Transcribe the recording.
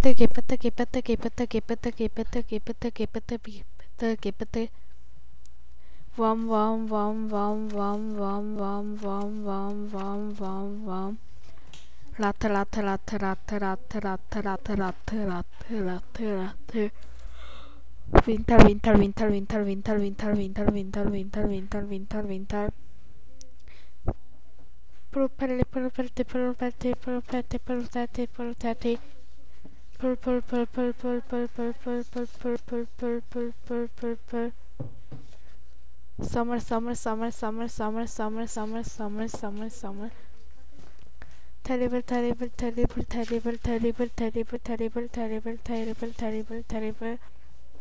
Vom vom vom vom vom vom vom vom vom vom vom vom. Latte latte latte latte latte latte latte latte latte latte latte. Winter winter winter winter winter winter winter winter winter winter winter winter. Purpelle purpelle purpelle purpelle purpelle purpelle. Purple purple purple purple purple purple purple purple purple. Summer, summer, summer, summer, summer, summer, summer, summer, summer, summer. Terrible, terrible, terrible, terrible, terrible, terrible, terrible, terrible, terrible, terrible, terrible.